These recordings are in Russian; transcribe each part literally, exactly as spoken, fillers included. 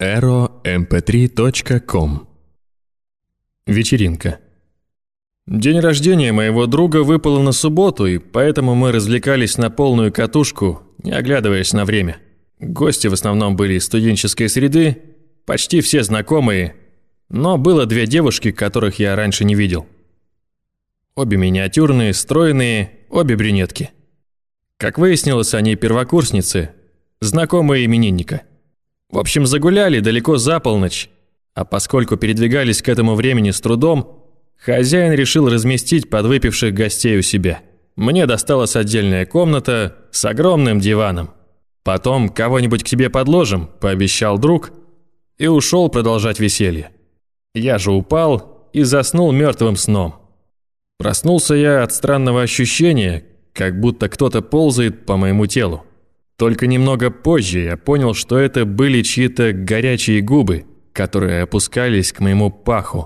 эро эм пэ три точка ком. Вечеринка. День рождения моего друга выпал на субботу, и поэтому мы развлекались на полную катушку, не оглядываясь на время. Гости в основном были из студенческой среды, почти все знакомые, но было две девушки, которых я раньше не видел. Обе миниатюрные, стройные, обе брюнетки. Как выяснилось, они первокурсницы, знакомые именинника. В общем, загуляли далеко за полночь, а поскольку передвигались к этому времени с трудом, хозяин решил разместить подвыпивших гостей у себя. Мне досталась отдельная комната с огромным диваном. Потом кого-нибудь к тебе подложим, пообещал друг, и ушел продолжать веселье. Я же упал и заснул мертвым сном. Проснулся я от странного ощущения, как будто кто-то ползает по моему телу. Только немного позже я понял, что это были чьи-то горячие губы, которые опускались к моему паху.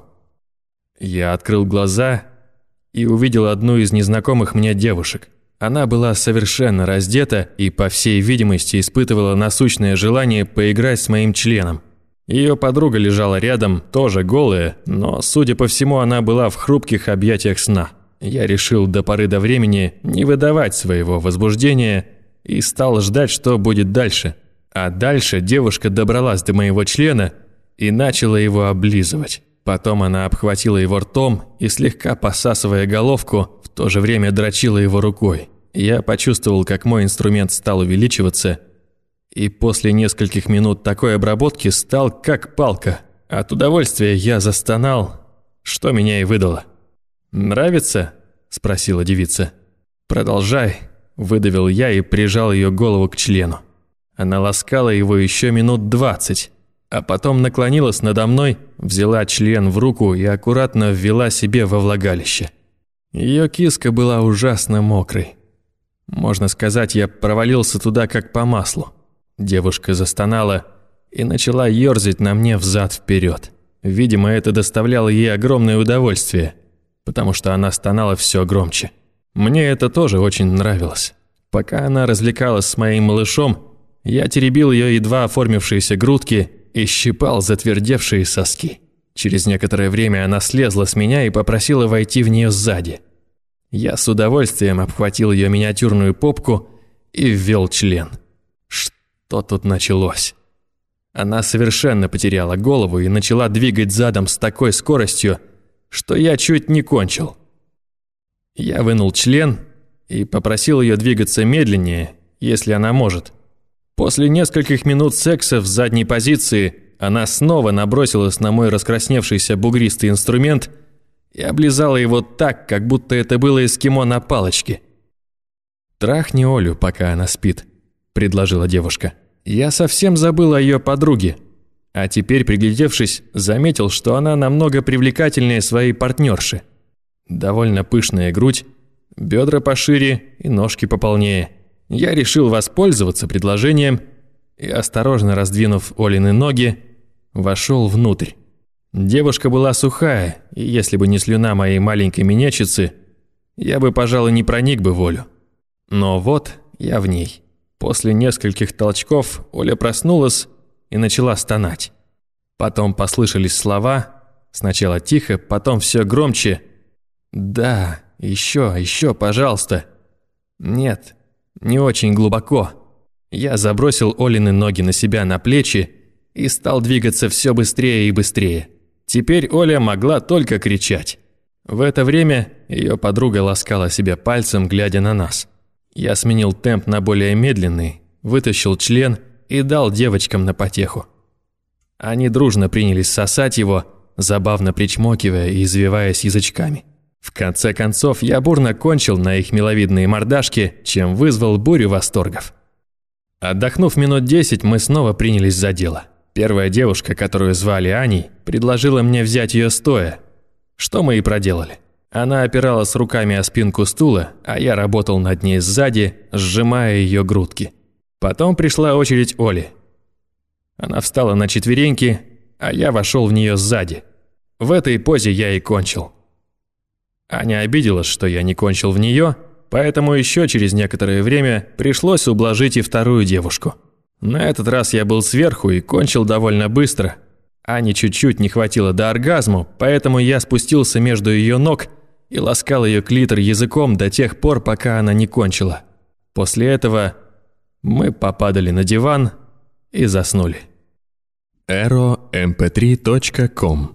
Я открыл глаза и увидел одну из незнакомых мне девушек. Она была совершенно раздета и, по всей видимости, испытывала насущное желание поиграть с моим членом. Ее подруга лежала рядом, тоже голая, но, судя по всему, она была в хрупких объятиях сна. Я решил до поры до времени не выдавать своего возбуждения и стал ждать, что будет дальше. А дальше девушка добралась до моего члена и начала его облизывать. Потом она обхватила его ртом и, слегка посасывая головку, в то же время дрочила его рукой. Я почувствовал, как мой инструмент стал увеличиваться, и после нескольких минут такой обработки стал как палка. От удовольствия я застонал, что меня и выдало. «Нравится?» – спросила девица. «Продолжай», – выдавил я и прижал ее голову к члену. Она ласкала его еще минут двадцать, а потом наклонилась надо мной, взяла член в руку и аккуратно ввела себе во влагалище. Ее киска была ужасно мокрой. Можно сказать, я провалился туда как по маслу. Девушка застонала и начала ерзать на мне взад-вперед. Видимо, это доставляло ей огромное удовольствие, потому что она стонала все громче. Мне это тоже очень нравилось. Пока она развлекалась с моим малышом, я теребил ее едва оформившиеся грудки и щипал затвердевшие соски. Через некоторое время она слезла с меня и попросила войти в нее сзади. Я с удовольствием обхватил ее миниатюрную попку и ввел член. Что тут началось? Она совершенно потеряла голову и начала двигать задом с такой скоростью, что я чуть не кончил. Я вынул член и попросил ее двигаться медленнее, если она может. После нескольких минут секса в задней позиции она снова набросилась на мой раскрасневшийся бугристый инструмент и облизала его так, как будто это было эскимо на палочке. «Трахни Олю, пока она спит», – предложила девушка. Я совсем забыл о ее подруге, а теперь, приглядевшись, заметил, что она намного привлекательнее своей партнерши. Довольно пышная грудь, бедра пошире и ножки пополнее. Я решил воспользоваться предложением и, осторожно раздвинув Олины ноги, вошел внутрь. Девушка была сухая, и если бы не слюна моей маленькой минетчицы, я бы, пожалуй, не проник бы в Олю. Но вот я в ней. После нескольких толчков Оля проснулась и начала стонать. Потом послышались слова, сначала тихо, потом все громче. «Да, еще, еще, пожалуйста». «Нет, не очень глубоко». Я забросил Олины ноги на себя на плечи и стал двигаться все быстрее и быстрее. Теперь Оля могла только кричать. В это время ее подруга ласкала себя пальцем, глядя на нас. Я сменил темп на более медленный, вытащил член и дал девочкам на потеху. Они дружно принялись сосать его, забавно причмокивая и извиваясь язычками. В конце концов, я бурно кончил на их миловидные мордашки, чем вызвал бурю восторгов. Отдохнув минут десять, мы снова принялись за дело. Первая девушка, которую звали Аней, предложила мне взять ее стоя, что мы и проделали. Она опиралась руками о спинку стула, а я работал над ней сзади, сжимая ее грудки. Потом пришла очередь Оли. Она встала на четвереньки, а я вошел в нее сзади. В этой позе я и кончил. Аня обиделась, что я не кончил в нее, поэтому еще через некоторое время пришлось ублажить и вторую девушку. На этот раз я был сверху и кончил довольно быстро. Ане чуть-чуть не хватило до оргазма, поэтому я спустился между ее ног и ласкал ее клитор языком до тех пор, пока она не кончила. После этого мы попадали на диван и заснули. эро эм пэ три точка ком